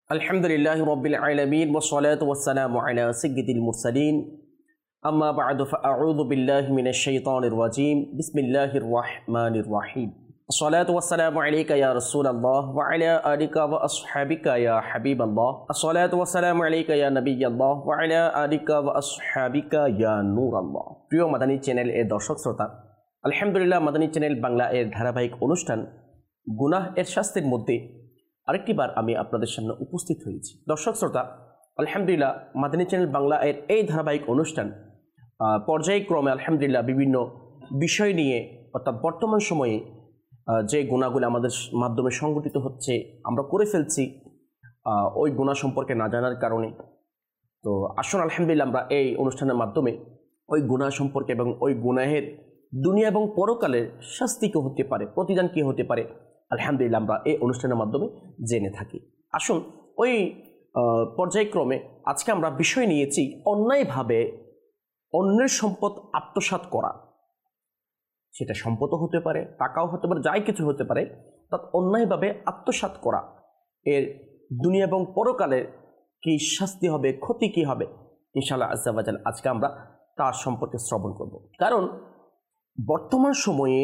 আলহামদুলিল্লাহি রাব্বিল আলামিন ওয়াসসালাতু ওয়াসসালামু আলা সাইয়্যিদিল মুরসালিন আম্মা বা'দু ফাআউযু বিল্লাহি মিনাশ শাইতানির রাজীম বিসমিল্লাহির রাহমানির রাহিম আসসালাতু ওয়াসসালামু আলাইকা ইয়া রাসূলাল্লাহ ওয়া আলা আলিকা ওয়া আসহাবিকা ইয়া হাবিবাল্লাহ আসসালাতু ওয়াসসালামু আলাইকা ইয়া নাবিয়াল্লাহ ওয়া আলা আলিকা ওয়া আসহাবিকা ইয়া নূরাল্লাহ। প্রিয় মাদানী চ্যানেল এর দর্শক শ্রোতা, আলহামদুলিল্লাহ মাদানী চ্যানেল বাংলা এর ধারাবাহিক অনুষ্ঠান গুনাহ এর শাস্তির মধ্যে আরেকটি বার আমি আপনাদের সামনে উপস্থিত হয়েছি। দর্শক শ্রোতা, আলহামদুলিল্লাহ মাদানী চ্যানেল বাংলা এর এই ধারাবাহিক অনুষ্ঠান পর্যায়ক্রমে আলহামদুলিল্লাহ বিভিন্ন বিষয় নিয়ে, অর্থাৎ বর্তমান সময়ে যে গুনাহগুলো আমাদের মাধ্যমে সংগঠিত হচ্ছে, আমরা করে ফেলছি ওই গুনাহ সম্পর্কে না জানার কারণে। তো আসুন আলহামদুলিল্লাহ আমরা এই অনুষ্ঠানের মাধ্যমে ওই গুনাহ সম্পর্কে এবং ওই গুনাহের দুনিয়া এবং পরকালের শাস্তি কী হতে পারে, প্রতিদান কী হতে পারে, আলহামদুলিল্লাহ আমরা এই অনুষ্ঠানের মাধ্যমে জেনে থাকি। আসুন ওই পর্যায়ক্রমে আজকে আমরা বিষয় নিয়েছি অন্যায়ভাবে অন্যের সম্পদ আত্মসাৎ করা। সেটা সম্পদও হতে পারে, টাকাও হতে পারে, যাই কিছু হতে পারে, অর্থাৎ অন্যায়ভাবে আত্মসাৎ করা, এর দুনিয়া এবং পরকালের কি শাস্তি হবে, ক্ষতি কি হবে, ইনশাআল্লাহ আজ্জা ওয়া জাল আজকে আমরা তার সম্পর্কে শ্রবণ করব। কারণ বর্তমান সময়ে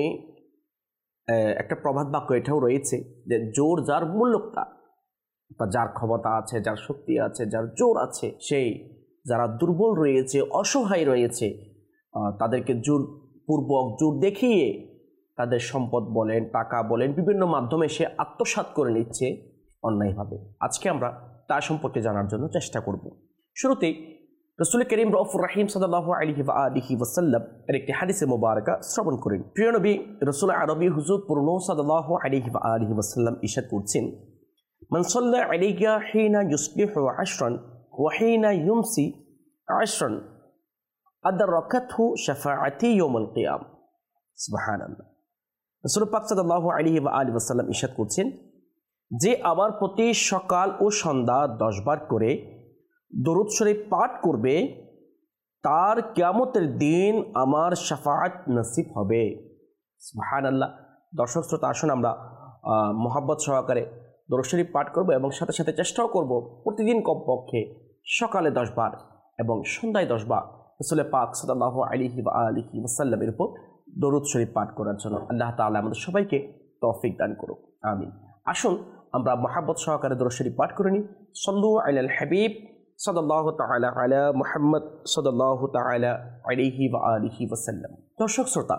একটা প্রবাদ বাক্য এটাও রয়েছে যে জোর যার মূল্য তার, অর্থাৎ যার ক্ষমতা আছে, যার শক্তি আছে, যার জোর আছে, সেই যারা দুর্বল রয়েছে, অসহায় রয়েছে, তাদেরকে জোরপূর্বক জোর দেখিয়ে তাদের সম্পদ বলেন, টাকা বলেন, বিভিন্ন মাধ্যমে সে আত্মসাৎ করে নিচ্ছে অন্যায়ভাবে। আজকে আমরা তার সম্পর্কে জানার জন্য চেষ্টা করব। শুরুতেই রাসূল করিম রউফুর রহিম সাল্লাল্লাহু আলাইহি ওয়াসাল্লাম এর একটি হাদিসে মুবারাকা শ্রবণ করেন। প্রিয় নবী রাসূল আরবি হুজুর পূর্ণ সাল্লাল্লাহু আলাইহি ওয়াসাল্লাম ইরশাদ করছেন, মান সাল্লা আলাইকা হিনা ইউসবিহু আশরান ওয়া হিনা ইউমসি আশরান আদরাকাতহু শাফাআতি ইয়াউমুল কিয়াম। সুবহানাল্লাহ। রাসূল পাক সাল্লাল্লাহু আলাইহি ওয়াসাল্লাম ইরশাদ করছেন, যে আমার প্রতি সকাল ও সন্ধ্যা 10 বার করে দরুদ শরীফ পাঠ করবে, তার কিয়ামতের দিন আমার শাফাআত নসিব হবে। সুবহানাল্লাহ। দর্শক শ্রোতা, আসুন আমরা মোহাব্বত সহকারে দরুদ শরীফ পাঠ করব এবং সাথে সাথে চেষ্টাও করব প্রতিদিন কমপক্ষে সকালে 10 বার এবং সন্ধ্যায় 10 বার রাসূল পাক সাল্লাল্লাহু আলাইহি ওয়াসাল্লামের উপর দরুদ শরীফ পাঠ করার জন্য। আল্লাহ তাআলা আমাদের সবাইকে তৌফিক দান করুক, আমিন। আসুন আমরা মোহাব্বত সহকারে দরুদ শরীফ পাঠ করে নিই। সাল্লু আলাল হাবিব সাল্লাল্লাহু তাআলা আলা মুহাম্মদ সাল্লাল্লাহু তাআলা আলাইহি ওয়াসাল্লাম। দর্শক শ্রোতা,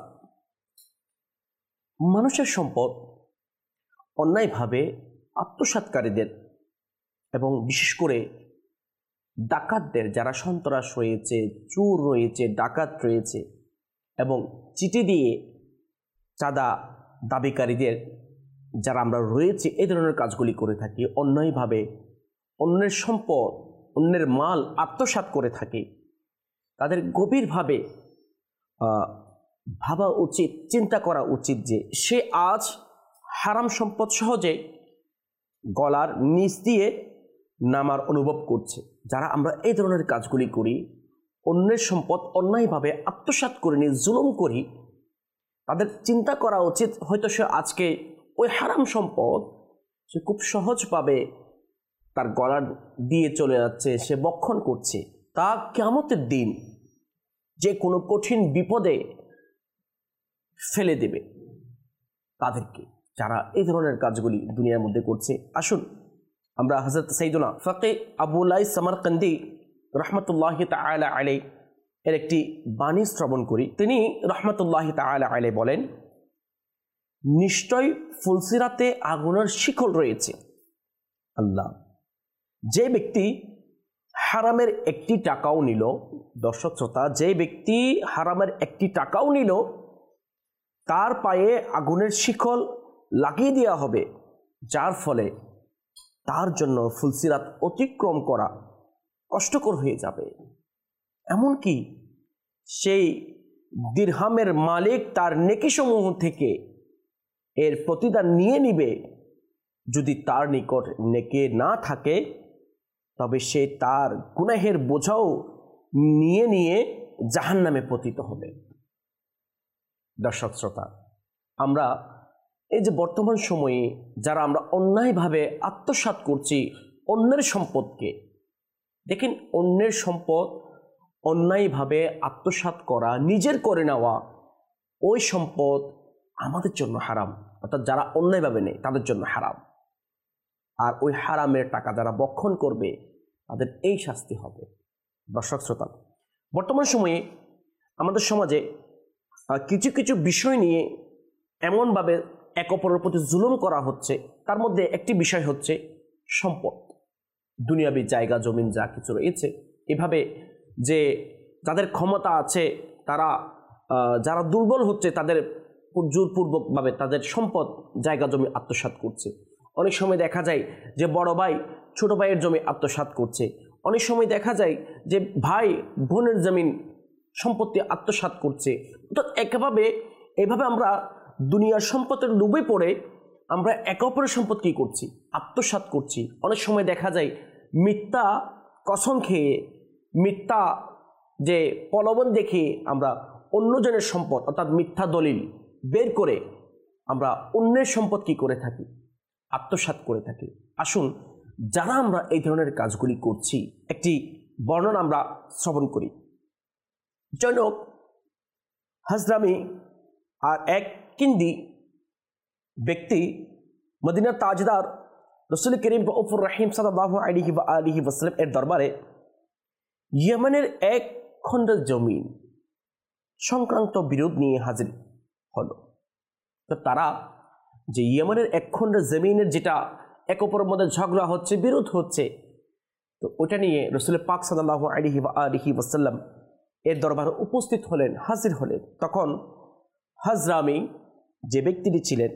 মানুষের সম্পদ অন্যায়ভাবে আত্মসাৎকারীদের এবং বিশেষ করে ডাকাতদের, যারা সন্ত্রাস রয়েছে, চোর রয়েছে, ডাকাত রয়েছে এবং চিঠি দিয়ে চাঁদা দাবিকারীদের যারা আমরা রয়েছে, এই ধরনের কাজগুলি করে থাকি, অন্যায়ভাবে অন্যের সম্পদ, অন্যের মাল আত্মসাৎ করে থাকে, তাদের গভীরভাবে ভাবা উচিত, চিন্তা করা উচিত যে সে আজ হারাম সম্পদ সহজে গলার নিচ দিয়ে নামার অনুভব করছে। যারা আমরা এই ধরনের কাজগুলি করি, অন্যের সম্পদ অন্যায়ভাবে আত্মসাৎ করে নিয়ে জুলুম করি, তাদের চিন্তা করা উচিত হয়তো সে আজকে ওই হারাম সম্পদ সে খুব সহজভাবে তার গলা দিয়ে চলে যাচ্ছে, সে বক্ষণ করছে, তা কিয়ামতের দিন যে কোনো কঠিন বিপদে ফেলে দেবে তাদেরকে, যারা এই ধরনের কাজগুলি দুনিয়ার মধ্যে করছে। আসুন আমরা হযরত সাইয়্যিদুনা ফাকি আবু লাইস সামারকান্দি রাহমাতুল্লাহি তাআলা আলাইহি এর একটি বাণী শ্রবণ করি। তিনি রাহমাতুল্লাহি তাআলা আলাইহি বলেন, নিশ্চয় ফুলসিরাতে আগুনের শিকল রয়েছে। আল্লাহ, যে ব্যক্তি হারামের একটি টাকাও নিল, দর্শক শ্রোতা, যে ব্যক্তি হারামের একটি টাকাও নিল, তার পায়ে আগুনের শিকল লাগিয়ে দেওয়া হবে, যার ফলে তার জন্য ফুলসিরাত অতিক্রম করা কষ্টকর হয়ে যাবে। এমনকি সেই দিরহামের মালিক তার নেকিসমূহ থেকে এর প্রতিদান নিয়ে নিবে। যদি তার নিকট নেকি না থাকে তবে সে তার গুনাহের বোঝাও নিয়ে নিয়ে জাহান্নামে পতিত হবে। দর্শক শ্রোতা, আমরা এই যে বর্তমান সময়ে যারা আমরা অন্যায়ভাবে আত্মসাৎ করছি অন্যের সম্পদকে, দেখেন অন্যের সম্পদ অন্যায়ভাবে আত্মসাৎ করা, নিজের করে নেওয়া, ওই সম্পদ আমাদের জন্য হারাম, অর্থাৎ যারা অন্যায়ভাবে নেয় তাদের জন্য হারাম। আর ওই হারামের টাকা যারা বক্ষণ করবে তাদের এই শাস্তি হবে। দর্শক শ্রোতা, বর্তমান সময়ে আমাদের সমাজে কিছু কিছু বিষয় নিয়ে এমনভাবে এক অপরের প্রতি জুলুম করা হচ্ছে, তার মধ্যে একটি বিষয় হচ্ছে সম্পদ, দুনিয়াবি জায়গা জমিন যা কিছু রয়েছে। এভাবে যে যাদের ক্ষমতা আছে তারা যারা দুর্বল হচ্ছে তাদের জোরপূর্বকভাবে তাদের সম্পদ জায়গা জমি আত্মসাৎ করছে। অনেক সময় দেখা যায় যে বড় ভাই ছোট ভাইয়ের জমি আত্মসাৎ করছে, অনেক সময় দেখা যায় যে ভাই বোনের জমিন সম্পত্তি আত্মসাৎ করছে। তো এভাবে আমরা দুনিয়ার সম্পদের লোভে পড়ে আমরা একে অপরের সম্পদ কী করছি, আত্মসাৎ করছি। অনেক সময় দেখা যায় মিথ্যা কসম খেয়ে, মিথ্যা যে প্রলোভন দেখে আমরা অন্যজনের সম্পদ অর্থাৎ মিথ্যা দলিল বের করে আমরা অন্যের সম্পদ কী করে থাকি, আত্মসাৎ করে থাকি। আসুন, যারা আমরা এই ধরনের কাজগুলি করছি একটি বর্ণনা আমরা শ্রবণ করি। জনক হাজরামি আর এক কিন্দি ব্যক্তি মদিনার তাজদার রসুল করিম রউফুর রহিম সাল্লাল্লাহু আলাইহি ওয়াসাল্লাম এর দরবারে ইয়েমেনের এক খণ্ড জমিন সংক্রান্ত বিরোধ নিয়ে হাজির হলো। তো তারা যে ইয়েমেনের এক খণ্ড জমিনের যেটা এক অপরের মধ্যে ঝগড়া হচ্ছে, বিরোধ হচ্ছে, তো ওটা নিয়ে রসুল পাক সাল্লাল্লাহু আলাইহি ওয়াসাল্লাম এর দরবারে উপস্থিত হলেন, হাজির হলেন। তখন হাজরামি যে ব্যক্তিটি ছিলেন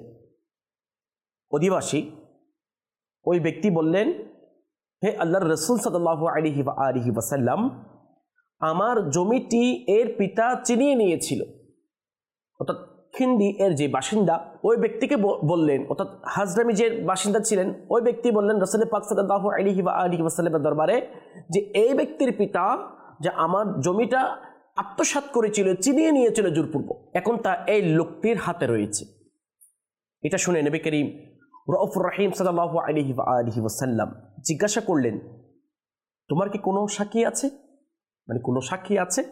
অধিবাসী, ওই ব্যক্তি বললেন, হে আল্লাহর রসুল সাল্লাল্লাহু আলাইহি ওয়াসাল্লাম, আমার জমিটি এর পিতা চিনিয়ে নিয়েছিল। অর্থাৎ খিন্দি এর যে বাসিন্দা ওই ব্যক্তিকে বললেন, অর্থাৎ হাজরামি যে বাসিন্দা ছিলেন ওই ব্যক্তি বললেন রসুল পাক সাল্লাল্লাহু আলাইহি ওয়াসাল্লামের দরবারে যে এই ব্যক্তির পিতা যে আমার জমিটা আত্মসাৎ করেছিল, চিনিয়ে নিয়েছিল জোরপূর্বক, এখন তা এই লোকটির হাতে রয়েছে। এটা শুনে নবী করিম রউফুর রহিম সাল্লাল্লাহু আলাইহি ওয়াসাল্লাম জিজ্ঞাসা করলেন, তোমার কি কোনো সাক্ষী আছে, মানে কোনো সাক্ষী আছে?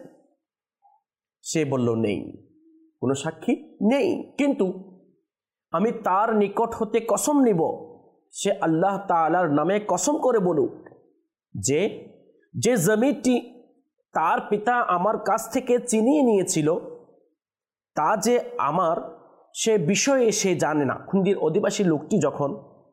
সে বলল, নেই, কোনো সাক্ষী নেই, কিন্তু আমি তার নিকট হতে কসম নিব, সে আল্লাহ তাআলার নামে কসম করে বলুক যে যে জমিটি তার পিতা আমার কাছ থেকে চিনিয়ে নিয়েছিল তা যে আমার, সে বিষয়ে সে জানে না। খুন্দির অধিবাসী লোকটি যখন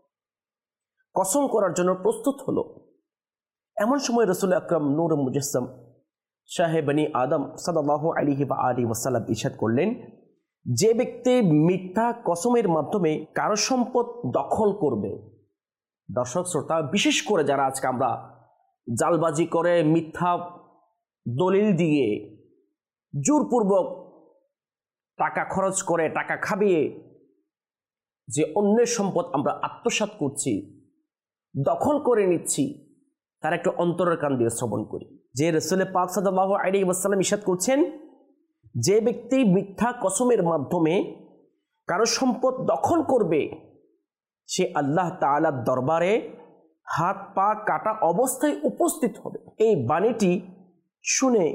কসম করার জন্য প্রস্তুত হলো, এমন সময় রাসূল আকরাম নূর মুজাসসাম শাহে বনি আদম সাল্লাল্লাহু আলাইহি ওয়াসাল্লাম ইরশাদ করলেন, যে ব্যক্তি মিথ্যা কসমের মাধ্যমে কারো সম্পদ দখল করবে। দর্শক শ্রোতা, বিশেষ করে যারা আজকে আমরা জালবাজি করে, মিথ্যা দলিল দিয়ে, জোরপূর্বক টাকা খরচ করে, টাকা খাবিয়ে যে অন্যের সম্পদ আমরা আত্মসাৎ করছি, দখল করে নিচ্ছি, তার একটু অন্তরের কান দিয়ে শ্রবণ করি। যে রাসূল পাক সাল্লাল্লাহু আলাইহি ওয়াসাল্লাম ইরশাদ করছেন, যে ব্যক্তি মিথ্যা কসমের মাধ্যমে কারো সম্পদ দখল করবে সে আল্লাহ তাআলার দরবারে হাত পা কাটা অবস্থায় উপস্থিত হবে। এই বাণীটি শুনে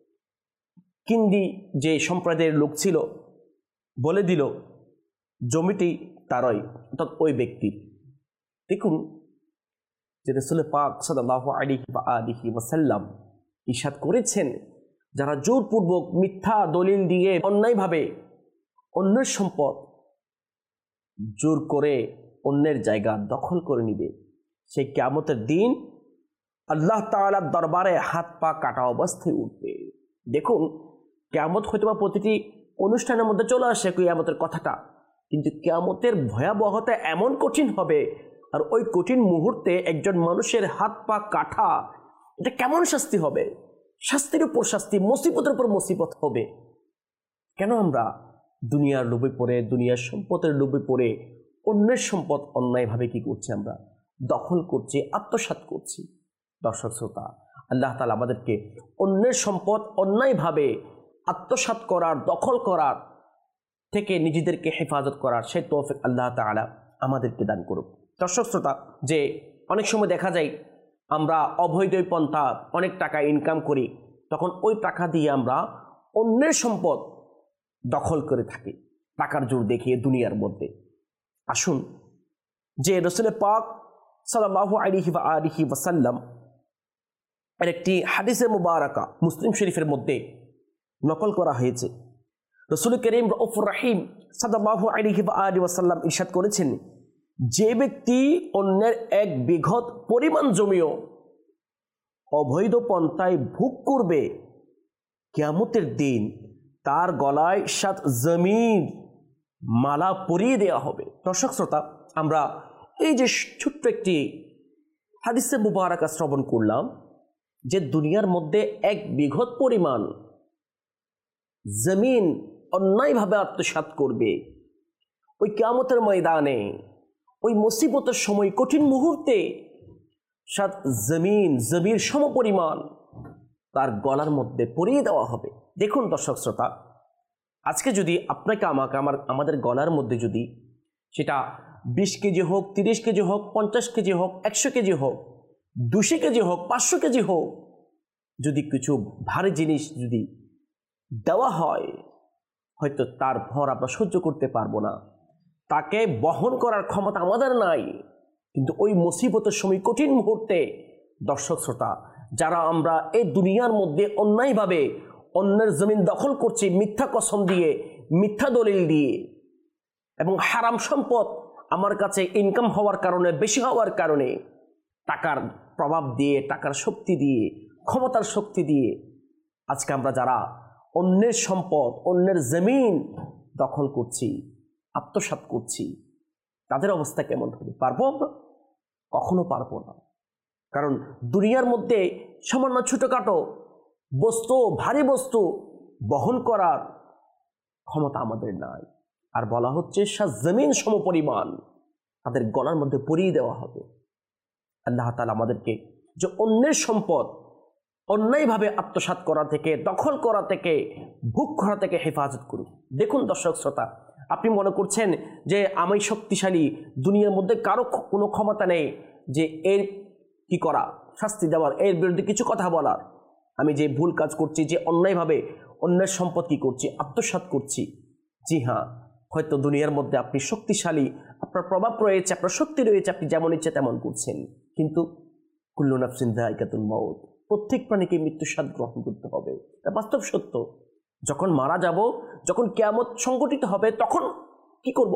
কিন্দি যে সম্প্রদায়ের লোক ছিল বলে দিল, জমিটি তারই, অর্থাৎ ওই ব্যক্তির। দেখুন যে রাসূল পাক সাল্লাল্লাহু আলাইহি ওয়াসাল্লাম ইরশাদ করেছেন, যারা জোরপূর্বক মিথ্যা দলিল দিয়ে অন্যায়ভাবে অন্যের সম্পদ জোর করে অন্যের জায়গা দখল করে নিবে, সেই কিয়ামতের দিন আল্লাহ তাআলার দরবারে হাত পা কাটা অবস্থায় উঠবে। দেখুন, কিয়ামত হয়তোবা প্রতিটি অনুষ্ঠানের মধ্যে চলে আসে কিয়ামতের কথাটা, কিন্তু কিয়ামতের ভয়াবহতা এমন কঠিন হবে, আর ওই কঠিন মুহূর্তে একজন মানুষের হাত পা কাটা, এটা কেমন শাস্তি হবে? শাস্তির উপর শাস্তি, মুসিবতের উপর মুসিবত হবে। কেন আমরা দুনিয়ার লোভে পড়ে, দুনিয়ার সম্পদের লোভে পড়ে অন্যের সম্পদ অন্যায়ভাবে কি করছি, আমরা দখল করছি, আত্মসাৎ করছি। দর্শক শ্রোতা, আল্লাহ তাআলা আমাদেরকে অন্যের সম্পদ অন্যায়ভাবে আত্মসাৎ করার, দখল করার থেকে নিজেদেরকে হেফাজত করার সেই তৌফিক আল্লাহ তাআলা আমাদেরকে দান করুক। দর্শক শ্রোতা, যে অনেক সময় দেখা যায় আমরা অবৈধ পন্থা অনেক টাকা ইনকাম করি, তখন ওই টাকা দিয়ে আমরা অন্যের সম্পদ দখল করে থাকি টাকার জোর দেখিয়ে দুনিয়ার মধ্যে। আসুন, যে রাসূল পাক সাল্লাল্লাহু আলাইহি ওয়াসাল্লাম এর একটি হাদিসে মুবারাকা মুসলিম শরীফের মধ্যে নকল করা হয়েছে। রাসূল করিম রউফুর রহিম সাল্লাল্লাহু আলাইহি ওয়াসাল্লাম ইরশাদ করেছেন, যে ব্যক্তি অন্যের 1 বিঘত পরিমাণ জমিও অবৈধ পন্থায় ভোগ করবে, কিয়ামতের দিন তার গলায় 7 জমির মালা পরিয়ে দেওয়া হবে। দর্শক শ্রোতা, আমরা এই যে ছোট্ট একটি হাদিসে মুবারাকা শ্রবণ করলাম, যে দুনিয়ার মধ্যে 1 বিঘত পরিমাণ জমিন অন্যায়ভাবে আত্মসাৎ করবে, ওই কিয়ামতের ময়দানে, ওই মুসিবতের সময়, কঠিন মুহূর্তে 7 জমির সমপরিমাণ তার গলার মধ্যে পরিয়ে দেওয়া হবে। দেখুন দর্শক শ্রোতা, আজকে যদি আপনাকে আমাকে আমাদের গলার মধ্যে যদি সেটা 20 কেজি হোক, 30 কেজি হোক, 50 কেজি হোক, 100 কেজি হোক, 200 কেজি হোক, 500 কেজি হোক, যদি কিছু ভারী জিনিস যদি দেওয়া হয়, হয়তো তার ভর আমরা সহ্য করতে পারবো না, তাকে বহন করার ক্ষমতা আমাদের নাই। কিন্তু ওই মুসিবতের সময়, কঠিন মুহূর্তে দর্শক শ্রোতা, যারা আমরা এই দুনিয়ার মধ্যে অন্যায়ভাবে অন্যের জমিন দখল করছি, মিথ্যা কসম দিয়ে, মিথ্যা দলিল দিয়ে, এবং হারাম সম্পদ আমার কাছে ইনকাম হওয়ার কারণে, বেশি হওয়ার কারণে, টাকার প্রভাব দিয়ে, টাকার শক্তি দিয়ে, ক্ষমতার শক্তি দিয়ে আজকে আমরা যারা অন্যের সম্পদ, অন্যের জমিন দখল করছি, আত্মসাৎ করছি, তাদের অবস্থা কেমন হবে? পারবো আমরা? কখনো পারবো না। কারণ দুনিয়ার মধ্যে সামান্য ছোটখাটো বস্তু, ভারী বস্তু বহন করার ক্ষমতা আমাদের নাই। আর বলা হচ্ছে 7 জমিন সমপরিমাণ তাদের গলার মধ্যে পরিয়ে দেওয়া হবে। আল্লাহ তাআলা আমাদেরকে যে অন্যের সম্পদ অন্যায়ভাবে আত্মসাৎ করা থেকে, দখল করা থেকে, ভোগ করা থেকে হেফাজত করুন। দেখুন দর্শক শ্রোতা, আপনি মনে করছেন যে আমি শক্তিশালী, দুনিয়ার মধ্যে কারো কোনো ক্ষমতা নেই যে এর কি করা, শাস্তি দেওয়ার, এর বিরুদ্ধে কিছু কথা বলার। আমি যে ভুল কাজ করছি, যে অন্যায়ভাবে অন্যের সম্পদ কি করছি, আত্মসাৎ করছি। জি হ্যাঁ, হয়তো দুনিয়ার মধ্যে আপনি শক্তিশালী, আপনার প্রভাব রয়েছে, আপনার শক্তি রয়েছে, আপনি যেমন ইচ্ছে তেমন করছেন, কিন্তু কুল্লু নাফসিন যায়কাতুল মাউত, প্রত্যেক প্রাণীকে মৃত্যুর স্বাদ গ্রহণ করতে হবে। এটা বাস্তব সত্য। যখন মারা যাব, যখন কিয়ামত সংঘটিত হবে, তখন কি করব?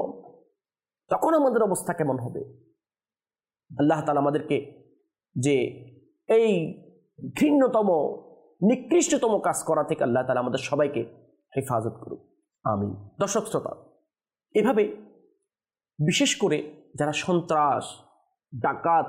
তখন আমাদের অবস্থা কেমন হবে? আল্লাহ তাআলা আমাদেরকে যে এই ঘৃণ্যতম, নিকৃষ্টতম কাজ করা থেকে আল্লাহ তাআলা আমাদের সবাইকে হেফাজত করুক, আমিন। দর্শক শ্রোতা, এভাবে বিশেষ করে যারা সন্ত্রাস, ডাকাত,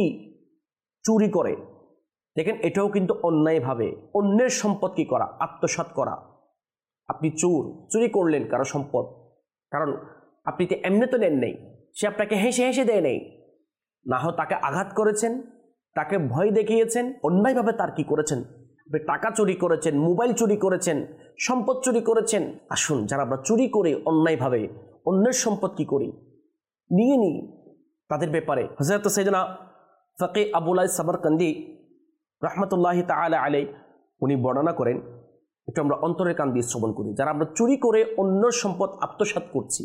চুরি করে, দেখেন এটাও কিন্তু অন্যায়ভাবে অন্যের সম্পদ কি করা, আত্মসাৎ করা। আপনি চুরি করলেন কারো সম্পদ, কারণ আপনি তো এমনি তো নেন নেই, সে আপনাকে হেসে হেসে দেয় নেই, না হয় তাকে আঘাত করেছেন, তাকে ভয় দেখিয়েছেন, অন্যায়ভাবে তার কি করেছেন, আপনি টাকা চুরি করেছেন, মোবাইল চুরি করেছেন, সম্পদ চুরি করেছেন। আসুন, যারা আমরা চুরি করি অন্যায়ভাবে, অন্যের সম্পদ কি করি, নিয়ে নিই, তাদের ব্যাপারে হযরত সাইয়েদনা ফাকি আবুল আইস সামরকান্দি রহমতুল্লাহি তাআলা আলাইহি উনি বর্ণনা করেন, একটু আমরা অন্তরের কান দিয়ে শ্রবণ করি। যারা আমরা চুরি করে অন্যের সম্পদ আত্মসাৎ করছি,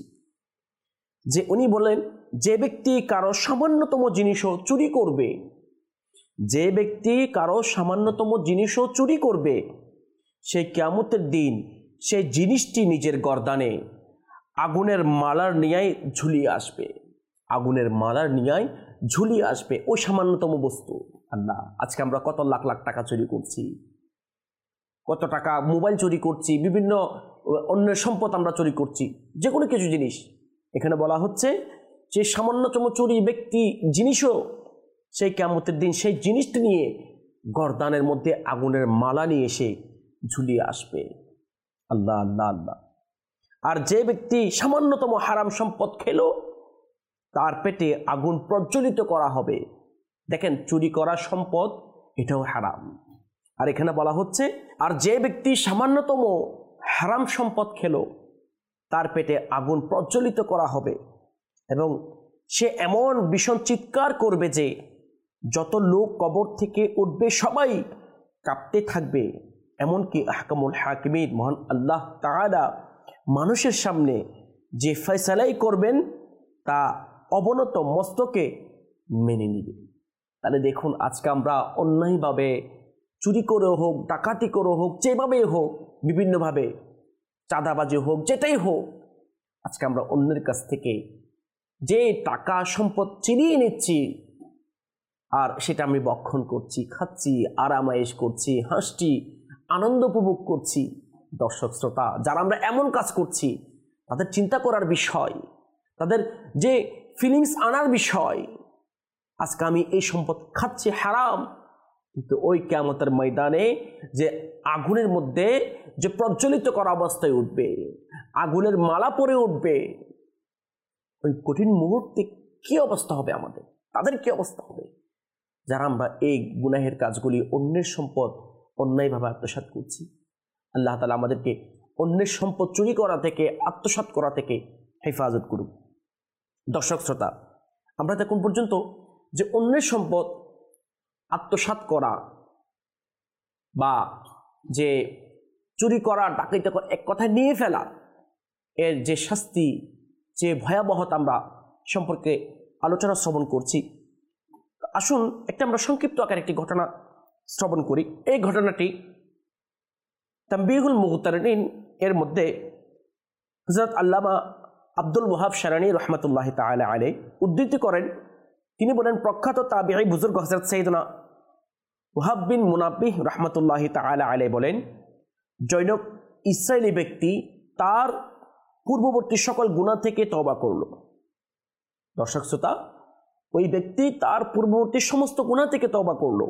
যে উনি বলেন, যে ব্যক্তি কারো সামান্যতম জিনিসও চুরি করবে, যে ব্যক্তি কারো সামান্যতম জিনিসও চুরি করবে, সে কিয়ামতের দিন সেই জিনিসটি নিজের গর্দানে আগুনের মালার নিয়ায় ঝুলিয়ে আসবে, আগুনের মালার নিয়ায় ঝুলিয়ে আসবে ওই সামান্যতম বস্তু। আল্লাহ, আজকে আমরা কত লাখ লাখ টাকা চুরি করছি, কত টাকা মোবাইল চুরি করছি, বিভিন্ন অন্যের সম্পদ আমরা চুরি করছি, যে কোনো কিছু জিনিস। এখানে বলা হচ্ছে যে সামান্যতম চুরি ব্যক্তি জিনিসও সেই কিয়ামতের দিন সেই জিনিসটি নিয়ে গর্দানের মধ্যে আগুনের মালা নিয়ে এসে ঝুলিয়ে আসবে। আল্লাহ আল্লাহ আল্লাহ। আর যে ব্যক্তি সামান্যতম হারাম সম্পদ খেলো, তার পেটে আগুন প্রজ্বলিত করা হবে। দেখেন, চুরি করা সম্পদ এটাও হারাম। আর এখানে বলা হচ্ছে, আর যে ব্যক্তি সামান্যতম হারাম সম্পদ খেলো, তার পেটে আগুন প্রজ্বলিত করা হবে এবং সে এমন ভীষণ চিৎকার করবে যে যত লোক কবর থেকে উঠবে সবাই কাঁপতে থাকবে, এমনকি আহকামুল হাকিমিন মহান আল্লাহ তাআলা মানুষের সামনে যে ফয়সালাই করবেন তা অবনত মস্তকে মেনে নিবে। তাহলে দেখুন, আজকে আমরা অন্যায়ভাবে চুরি করে হোক, ডাকাতি করে হোক, যেভাবেই হোক, বিভিন্নভাবে চাঁদাবাজি হোক, যেটাই হোক, আজকে আমরা অন্যের কাছ থেকে যে টাকা সম্পদ ছিনিয়ে নিচ্ছি আর সেটা আমি ভক্ষণ করছি, খাচ্ছি, আরামায়েশ করছি, হাসছি, আনন্দ উপভোগ করছি। দর্শক শ্রোতা, যারা আমরা এমন কাজ করছি তাদের চিন্তা করার বিষয়, তাদের যে ফিলিংস আনার বিষয়। আজকে আমি এই সম্পদ খাচ্ছি হারাম, কিন্তু ওই কিয়ামতের ময়দানে যে আগুনের মধ্যে যে প্রজ্বলিত করা অবস্থায় উঠবে, আগুনের মালা পরে উঠবে, ওই কঠিন মুহূর্তে কি অবস্থা হবে আমাদের, তাদের কি অবস্থা হবে যারা আমরা এই গুনাহের কাজগুলি, অন্যের সম্পদ অন্যায়ভাবে আত্মসাৎ করছি। আল্লাহ তাআলা আমাদেরকে অন্যের সম্পদ চুরি করা থেকে, আত্মসাৎ করা থেকে হেফাজত করুক। দর্শক শ্রোতা, আমরা এখন পর্যন্ত যে অন্যের সম্পদ আত্মসাৎ করা বা যে চুরি করা, ডাকাতি করা, এক কথায় নিয়ে ফেলা, এর যে শাস্তি, যে ভয়াবহতা আমরা সম্পর্কে আলোচনা শ্রবণ করছি। আসুন একটা আমরা সংক্ষিপ্ত আকারে একটি ঘটনা শ্রবণ করি। এই ঘটনাটি তানবীহুল মুগতারিন এর মধ্যে হযরত আল্লামা আব্দুল ওয়াহাব শারানী রহমাতুল্লাহি তাআলা আলাইহি উদ্ধৃতি করেন। তিনি বলেন, প্রখ্যাত তাবিঈ বুজুর্গ হযরত সাইয়েদনা ওয়াহাব বিন মুনাব্বিহ রহমাতুল্লাহি তাআলা আলাইহি বলেন, জৈনক ইসরায়েলি ব্যক্তি তার পূর্ববর্তী সকল গুনাহ থেকে তওবা করল। দর্শক শ্রোতা, ওই ব্যক্তি তার পূর্ববর্তী সমস্ত গুনাহ থেকে তওবা করল।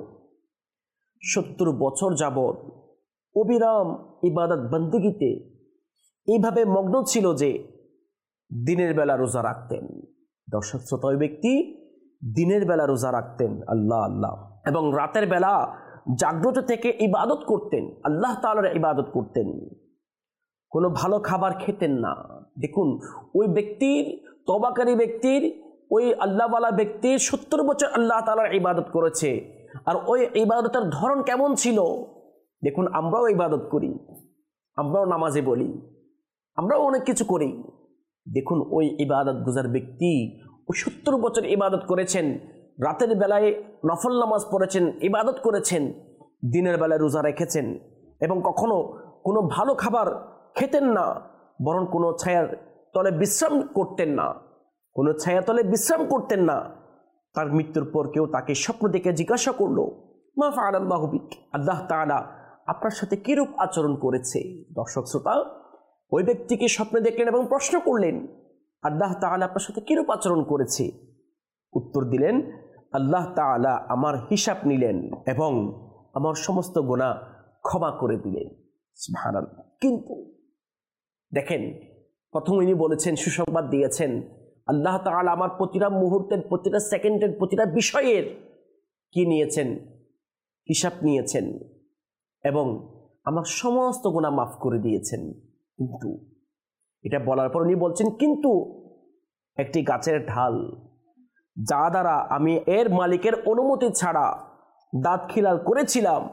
70 বছর যাবত অবিরাম ইবাদত বন্দেগীতে এইভাবে মগ্ন ছিল যে দিনের বেলা রোজা রাখতেন। দর্শক শ্রোতা, ওই ব্যক্তি দিনের বেলা রোজা রাখতেন, আল্লাহ আল্লাহ, এবং রাতের বেলা জাগ্রত থেকে ইবাদত করতেন, আল্লাহ তাআলার ইবাদত করতেন, কোনো ভালো খাবার খেতেন না। দেখুন, ওই ব্যক্তির, তওবাকারী ব্যক্তির, ওই আল্লাহওয়ালা ব্যক্তির 70 বছর আল্লাহ তাআলার ইবাদত করেছে। আর ওই ইবাদতের ধরন কেমন ছিল দেখুন। আমরাও ইবাদত করি, আমরাও নামাজে বলি, আমরাও অনেক কিছু করি। দেখুন, ওই ইবাদত গুজার ব্যক্তি ও 70 বছর ইবাদত করেছেন, রাতের বেলায় নফল নামাজ পড়েছেন, ইবাদত করেছেন, দিনের বেলায় রোজা রেখেছেন, এবং কখনো কোনো ভালো খাবার খেতেন না, বরং কোনো ছায়ার তলে বিশ্রাম করতেন না, কোনো ছায়া তলে বিশ্রাম করতেন না। তার মৃত্যুর পর কেউ তাকে স্বপ্ন দেখে জিজ্ঞাসা করলো, মা ফাআলাল্লাহু বিক, আল্লাহ তাআলা আপনার সাথে কিরূপ আচরণ করেছে। দর্শক শ্রোতা, ওই ব্যক্তিকে স্বপ্নে দেখলেন এবং প্রশ্ন করলেন, আল্লাহ তাআলা আপনার সাথে কিরূপ আচরণ করেছে। উত্তর দিলেন, আল্লাহ তাআলা আমার হিসাব নিলেন এবং আমার সমস্ত গুনাহ ক্ষমা করে দিলেন। সুবহানাল্লাহ। কিন্তু দেখেন, প্রথম ইনি বলেছেন, সুসংবাদ দিয়েছেন, আল্লাহ তাআলা আমার প্রতিটা মুহূর্তের, প্রতিটা সেকেন্ডের, প্রতিটা বিষয়ের কি নিয়েছেন, হিসাব নিয়েছেন এবং আমার সমস্ত গুনাহ মাফ করে দিয়েছেন। কিন্তু এটা বলার পর উনি বলছেন, কিন্তু একটি গাছের ঢাল যা দ্বারা আমি এর মালিকের অনুমতি ছাড়া দাঁত খিলাল করেছিলাম,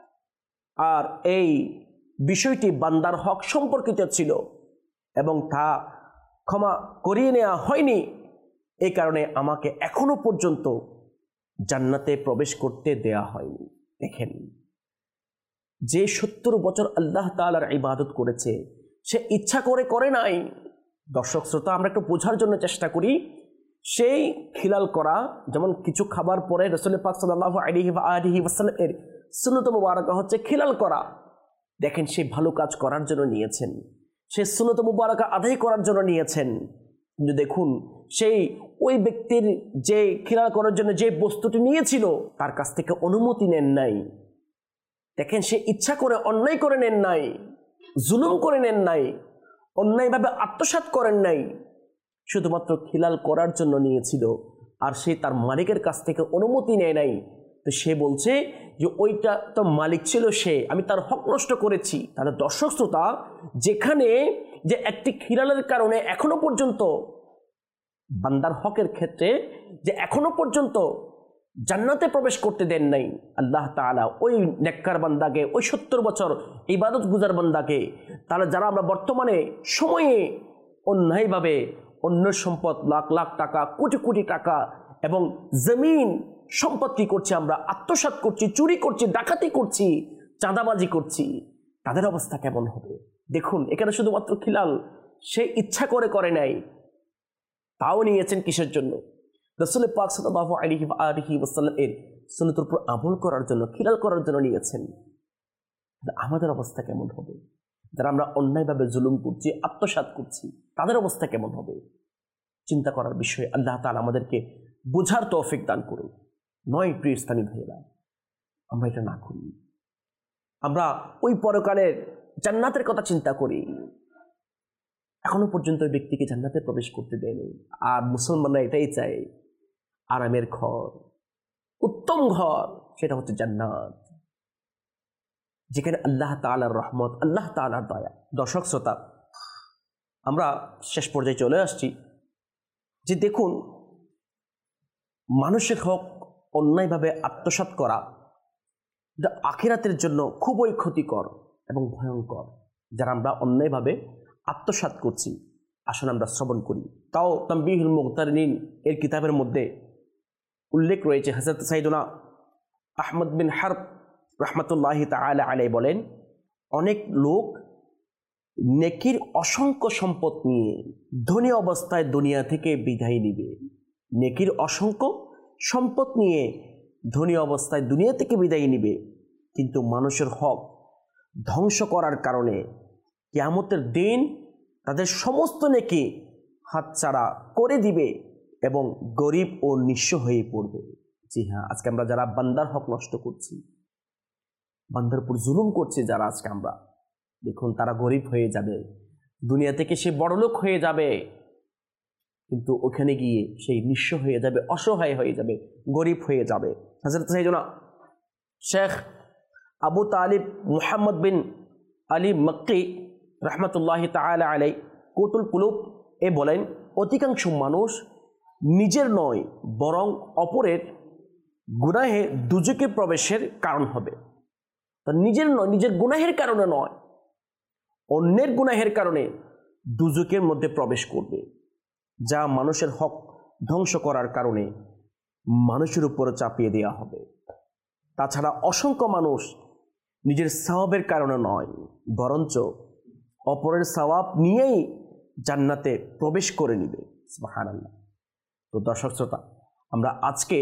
আর এই বিষয়টি বান্দার হক সম্পর্কিত ছিল এবং তা ক্ষমা করিয়ে নেওয়া হয়নি, এই কারণে আমাকে এখনো পর্যন্ত জান্নাতে প্রবেশ করতে দেয়া হয়নি। দেখেন, যে 70 বছর আল্লাহ তাআলার ইবাদত করেছে, সে ইচ্ছা করে করে নাই। দর্শক শ্রোতা, আমরা একটু বোঝার জন্য চেষ্টা করি। সেই খিলাল করা, যেমন কিছু খাবার পরে রাসূল পাক সাল্লাল্লাহু আলাইহি ওয়াসাল্লাম এর সুন্নত মুবারাকা হচ্ছে খিলাল করা। দেখেন, সে ভালো কাজ করার জন্য নিয়েছেন, সে সুন্নত মুবারাকা আদায় করার জন্য নিয়েছেন। কিন্তু দেখুন, সেই ওই ব্যক্তির যে খিলাল করার জন্য যে বস্তুটি নিয়েছিল, তার কাছ থেকে অনুমতি নেন নাই। দেখেন, সে ইচ্ছা করে অন্যায় করে নেন নাই, জুলুম করে নেন নাই, অন্যায়ভাবে আত্মসাৎ করেন নাই, শুধুমাত্র খিলাল করার জন্য নিয়েছিল, আর সে তার মালিকের কাছ থেকে অনুমতি নেয় নাই। তো সে বলছে যে ওইটা তো মালিক ছিল সে, আমি তার হক নষ্ট করেছি। তাহলে দর্শক শ্রোতা, যেখানে যে একটি খিলালের কারণে এখনো পর্যন্ত বান্দার হকের ক্ষেত্রে যে এখনো পর্যন্ত জান্নাতে প্রবেশ করতে দেন নাই, আল্লাহ তাআলা ওই নেককার বান্দাকে, ওই 70 বছর ইবাদত গুজার বান্দাকে, তাহলে যারা আমরা বর্তমানে সময়ে অন্যায়ভাবে অন্যের সম্পদ লাখ লাখ টাকা, কোটি কোটি টাকা এবং জমিন সম্পদ কি করছি, আমরা আত্মসাৎ করছি, চুরি করছি, ডাকাতি করছি, চাঁদাবাজি করছি, তাদের অবস্থা কেমন হবে? দেখুন, এখানে শুধুমাত্র খিলাল সে ইচ্ছা করে নাই, তাও নিয়েছেন কিসের জন্য? রাসূল পাক সাল্লাল্লাহু আলাইহি ওয়াসাল্লাম এর সুন্নতের উপর আমল করার জন্য, খিলাল করার জন্য নিয়েছেন। আমাদের অবস্থা কেমন হবে? যারা আমরা অন্যায়ভাবে জুলুম করছি, আত্মসাৎ করছি, তাদের অবস্থা কেমন হবে? চিন্তা করার বিষয়। আল্লাহ তাআলা আমাদেরকে বোঝার তৌফিক দান করুন। নয় প্রিয় ইসলামী ভাইয়েরা, আমরা এটা না করি। আমরা ওই পরকালের জান্নাতের কথা চিন্তা করি, এখনো পর্যন্ত ওই ব্যক্তিকে জান্নাতে প্রবেশ করতে দেয়নি। আর মুসলমানরা এটাই চায়, আরামের ঘর, উত্তম ঘর, সেটা হচ্ছে জান্নাত, যেখানে আল্লাহ তাআলার রহমত, আল্লাহ তাআলার দয়া। দর্শক শ্রোতা, আমরা শেষ পর্যায়ে চলে আসছি। যে দেখুন, মানুষের হক অন্যায়ভাবে আত্মসাৎ করা এটা আখিরাতের জন্য খুবই ক্ষতিকর এবং ভয়ঙ্কর। যারা আমরা অন্যায়ভাবে আত্মসাৎ করছি, আসলে আমরা শ্রবণ করি। তাও তানবীহুল মুগতারিন এর কিতাবের মধ্যে উল্লেখ রয়েছে, হযরত সাইয়েদুনা আহমদ বিন হারব রাহমাতুল্লাহি তাআলা আলাইহি বলেন, অনেক লোক নেকির অসংখ্য সম্পদ নিয়ে ধনী অবস্থায় দুনিয়া থেকে বিদায় নিবে। নেকির অসংখ্য সম্পদ নিয়ে ধনী অবস্থায় দুনিয়া থেকে বিদায় নিবে, কিন্তু মানুষের হক ধ্বংস করার কারণে কিয়ামতের দিন তাদের সমস্ত নেকি হাতছাড়া করে দিবে এবং গরিব ও নিঃস্ব হয়ে পড়বে। জি হ্যাঁ, আজকে আমরা যারা বান্দার হক নষ্ট করছি, বান্দার উপর জুলুম করছি যারা, আজকে আমরা দেখুন, তারা গরিব হয়ে যাবে, দুনিয়া থেকে সে বড়লোক হয়ে যাবে, কিন্তু ওখানে গিয়ে সেই নিঃস্ব হয়ে যাবে, অসহায় হয়ে যাবে, গরিব হয়ে যাবে। হযরত সাইয়েদুনা শেখ আবু তালিব মুহাম্মদ বিন আলী মক্কি রাহমাতুল্লাহি তাআলা আলাইহি কুতুল কুলুব এ বলেন, অধিকাংশ মানুষ নিজের নয় বরং অপরের গুনাহে দুজকে প্রবেশের কারণ হবে। নিজের নয়, নিজের গুনাহের কারণে নয়, অন্যের গুনাহের কারণে দুজকের মধ্যে প্রবেশ করবে, যা মানুষের হক ধ্বংস করার কারণে মানুষের উপর চাপিয়ে দেওয়া হবে। তাছাড়া অসংখ্য মানুষ নিজের সওয়াবের কারণে নয়, বরঞ্চ অপরের সওয়াব নিয়েই জান্নাতে প্রবেশ করে নেবে। সুবহানাল্লাহ। তো দর্শক শ্রোতা, আমরা আজকে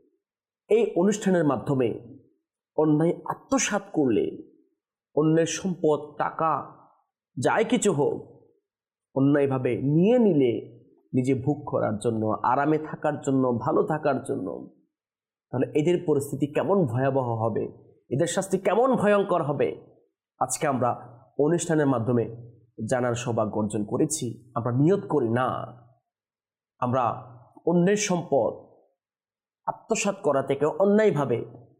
এই অনুষ্ঠানের মাধ্যমে অন্যায় আত্মসাৎ করলে, অন্যের সম্পদ, টাকা, যাই কিছু হোক অন্যায়ভাবে নিয়ে নিলে নিজে ভোগ করার জন্য, আরামে থাকার জন্য, ভালো থাকার জন্য, তাহলে এদের পরিস্থিতি কেমন ভয়াবহ হবে, এদের শাস্তি কেমন ভয়ঙ্কর হবে, আজকে আমরা অনুষ্ঠানের মাধ্যমে জানার সৌভাগ্য অর্জন করেছি। আমরা নিয়ত করি না আমরা অন্যের সম্পদ আত্মসাৎ করা থেকে অন্যায়ভাবে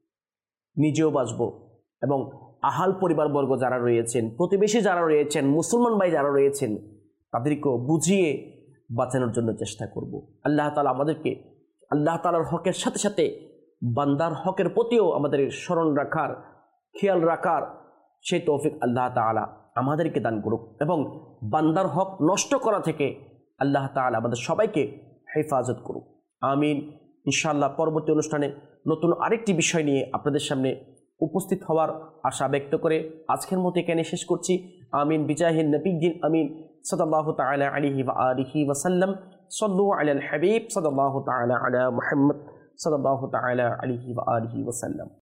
নিজেও বাঁচব এবং আহাল পরিবারবর্গ যারা রয়েছেন, প্রতিবেশী যারা রয়েছেন, মুসলমান ভাই যারা রয়েছেন, তাদেরকেও বুঝিয়ে বাঁচানোর জন্য চেষ্টা করব। আল্লাহ তাআলা আমাদেরকে আল্লাহ তাআলার হকের সাথে সাথে বান্দার হকের প্রতিও আমাদের স্মরণ রাখার, খেয়াল রাখার সেই তৌফিক আল্লাহ তাআলা আমাদেরকে দান করুক এবং বান্দার হক নষ্ট করা থেকে আল্লাহ তাআলা আমাদের সবাইকে হেফাজত করুক। আমিন। ইনশাআল্লাহ পরবর্তী অনুষ্ঠানে নতুন আরেকটি বিষয় নিয়ে আপনাদের সামনে উপস্থিত হওয়ার আশা ব্যক্ত করে আজকের মতো এখানে শেষ করছি। আমিন। বিজাহিন নবিয়্যিল আমিন সাল্লাল্লাহু তাআলা আলাইহি ওয়া আলিহি ওয়া সাল্লাম। সাল্লু আলাল হাবিব সাল্লাল্লাহু তাআলা আলা মুহাম্মদ সাল্লাল্লাহু তাআলা আলাইহি ওয়া আলিহি ওয়া সাল্লাম।